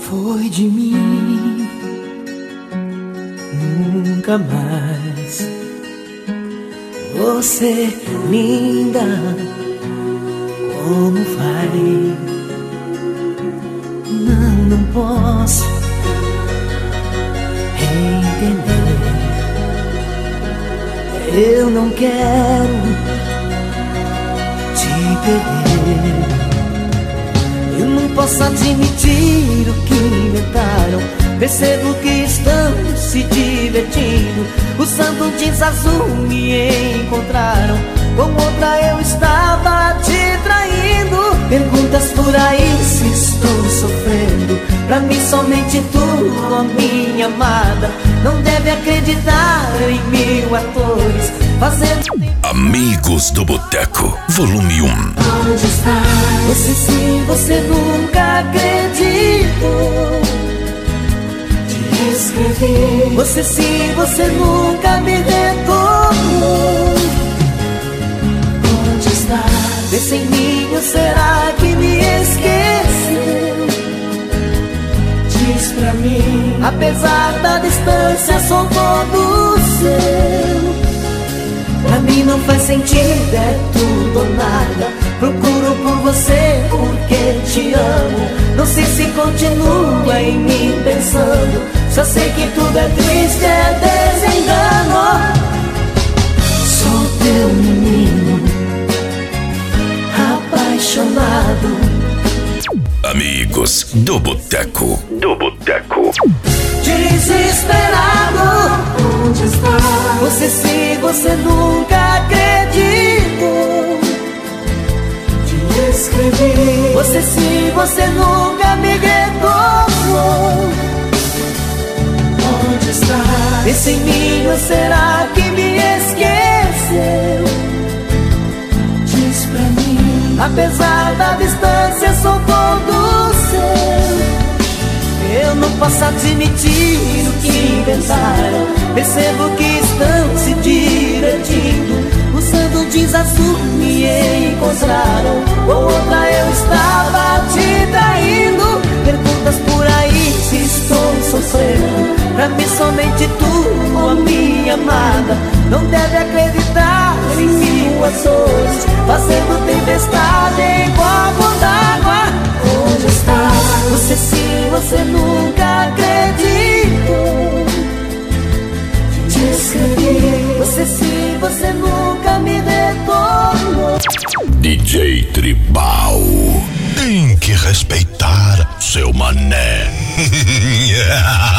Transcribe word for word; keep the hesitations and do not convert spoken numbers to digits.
foi de mim, nunca mais. Você, linda, como vai? Não, não posso entender. Eu não quero te perder. Eu não posso admitir o que inventaram. Percebo que estão se divertindo. Usando jeans azul me encontraram. Com outra eu estava te traindo. Perguntas por aí se estou sofrendo. Pra mim somente tu, ó minha amada. Não deve acreditar em mil atores fazendo... Amigos do Boteco, volume um. Onde está? Você sim, você nunca acreditou. Te escrevi. Você sim, você nunca me retornou. Onde está? Pensa em mim, ou será que me esqueceu? Diz pra mim. Apesar da distância, sou todo seu. Pra mim não faz sentido, é tudo ou nada. Procuro por você porque te amo. Não sei se continua em mim pensando. Só sei que tudo é triste, é desengano. Sou teu menino apaixonado. Amigos do Boteco, do Boteco. Desesperado, onde está? Você sim, você nunca acreditou. Te escrevi. Você sim, você nunca me retornou. Onde está? Pensa em mim, ou será que me esqueceu? Diz pra mim. Apesar da distância, sou todo seu. Eu não posso admitir o que inventaram. Percebo que estão se divertindo. Usando jeans azul me encontraram. Com outra eu estava te traindo. Perguntas por aí se estou sofrendo. Pra mim somente tu, ó minha amada. Não deve acreditar em mil ações fazendo tempestade em copo d'água. Onde está? Você sim, você nunca acreditou. Te escrevi. Você sim, você nunca me retornou. D J Tribal. Tem que respeitar seu mané.